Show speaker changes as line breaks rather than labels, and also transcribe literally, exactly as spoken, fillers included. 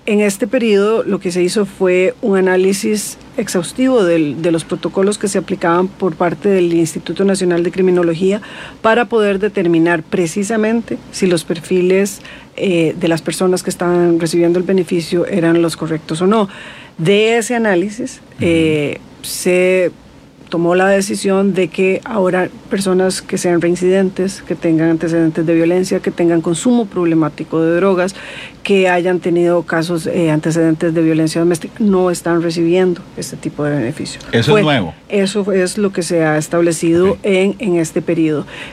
en este periodo lo que se hizo fue un análisis exhaustivo del, de los protocolos que se aplicaban por parte del Instituto Nacional de Criminología para poder determinar precisamente si los perfiles eh, de las personas que estaban recibiendo el beneficio eran los correctos o no. De ese análisis eh, uh-huh. se tomó la decisión de que ahora personas que sean reincidentes, que tengan antecedentes de violencia, que tengan consumo problemático de drogas, que hayan tenido casos, eh, antecedentes de violencia doméstica, no están recibiendo este tipo de beneficio.
¿Eso Fue, es nuevo?
Eso es lo que se ha establecido okay. en, en este periodo.